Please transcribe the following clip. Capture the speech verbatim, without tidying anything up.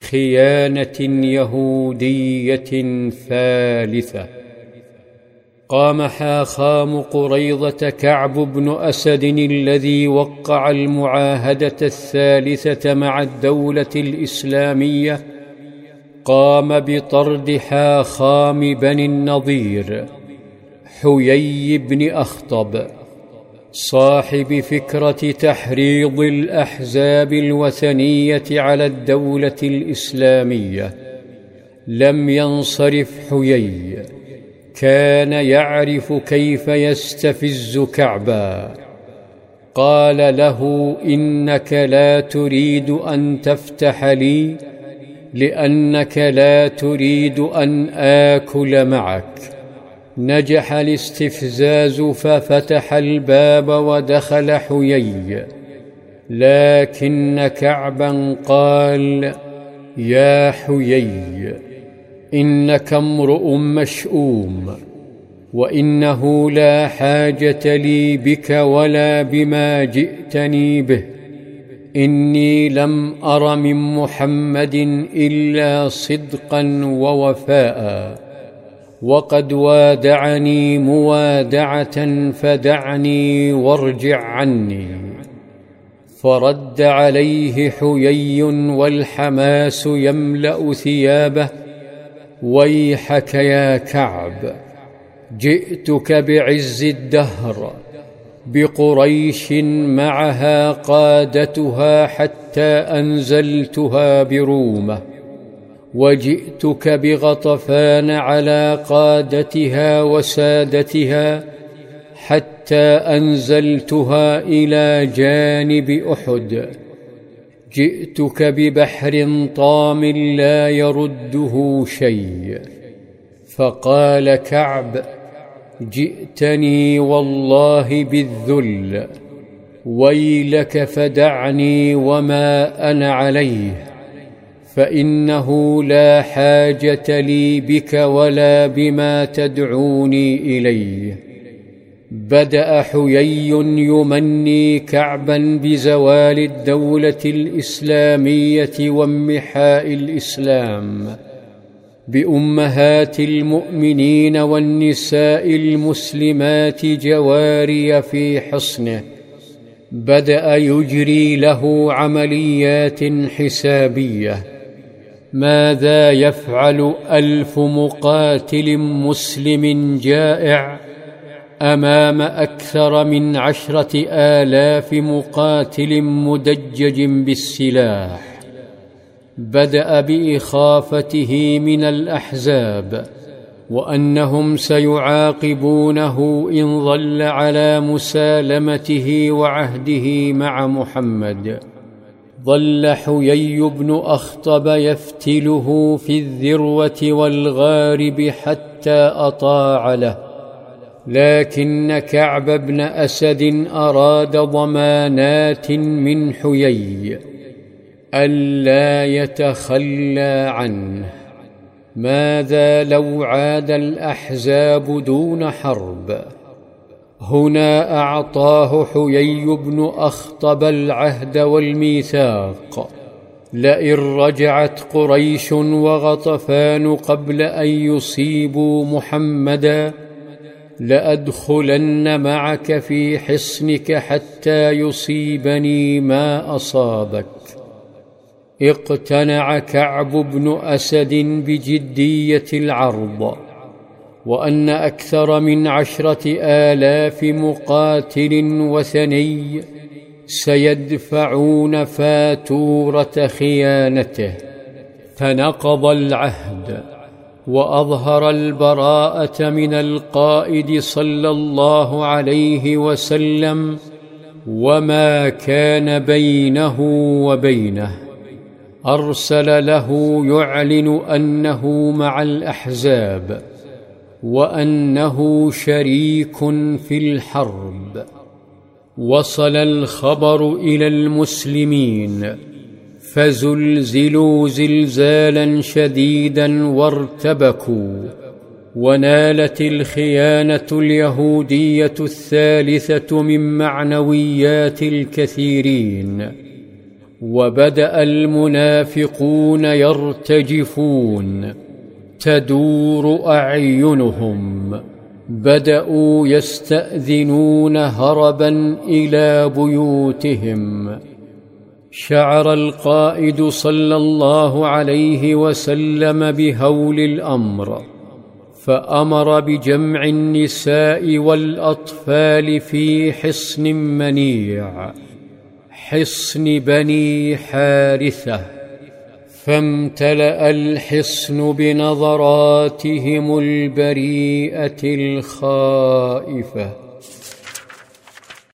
خيانة يهودية ثالثة. قام حاخام قريظة كعب بن أسد الذي وقع المعاهدة الثالثة مع الدولة الإسلامية، قام بطرد حاخام بني النضير حيي بن أخطب صاحب فكرة تحريض الأحزاب الوثنية على الدولة الإسلامية. لم ينصرف حيي، كان يعرف كيف يستفز كعبا. قال له: إنك لا تريد أن تفتح لي لأنك لا تريد أن آكل معك. نجح الاستفزاز ففتح الباب ودخل حيي، لكن كعبا قال: يا حيي، إنك امرؤ مشؤوم، وإنه لا حاجة لي بك ولا بما جئتني به. إني لم أر من محمد إلا صدقا ووفاء، وقد وادعني موادعة، فدعني وارجع عني. فرد عليه حيي والحماس يملأ ثيابه: ويحك يا كعب، جئتك بعز الدهر، بقريش معها قادتها حتى أنزلتها برومة، وجئتك بغطفان على قادتها وسادتها حتى أنزلتها إلى جانب أحد. جئتك ببحر طام لا يرده شيء. فقال كعب: جئتني والله بالذل، ويلك فدعني وما أنا عليه، فإنه لا حاجة لي بك ولا بما تدعوني إليه. بدأ حيي يمني كعبا بزوال الدولة الإسلامية وانمحاء الإسلام، بأمهات المؤمنين والنساء المسلمات جواري في حصنه. بدأ يجري له عمليات حسابية. ماذا يفعل ألف مقاتل مسلم جائع أمام أكثر من عشرة آلاف مقاتل مدجج بالسلاح؟ بدأ بإخافته من الأحزاب، وأنهم سيعاقبونه إن ظل على مسالمته وعهده مع محمد. ظل حيي بن أخطب يفتله في الذروة والغارب حتى أطاع له، لكن كعب بن أسد أراد ضمانات من حيي ألا يتخلى عنه. ماذا لو عاد الأحزاب دون حرب؟ هنا أعطاه حيي بن أخطب العهد والميثاق: لئن رجعت قريش وغطفان قبل أن يصيبوا محمدا لأدخلن معك في حصنك حتى يصيبني ما أصابك. اقتنع كعب بن أسد بجدية العرض، وأن أكثر من عشرة آلاف مقاتل وثني سيدفعون فاتورة خيانته، فنقض العهد وأظهر البراءة من القائد صلى الله عليه وسلم وما كان بينه وبينه. أرسل له يعلن أنه مع الأحزاب وأنه شريك في الحرب. وصل الخبر إلى المسلمين فزلزلوا زلزالا شديدا وارتبكوا، ونالت الخيانة اليهودية الثالثة من معنويات الكثيرين، وبدأ المنافقون يرتجفون تدور أعينهم، بدأوا يستأذنون هربا إلى بيوتهم. شعر القائد صلى الله عليه وسلم بهول الأمر، فأمر بجمع النساء والأطفال في حصن منيع، حصن بني حارثة، فامتلأ الحصن بنظراتهم البريئة الخائفة.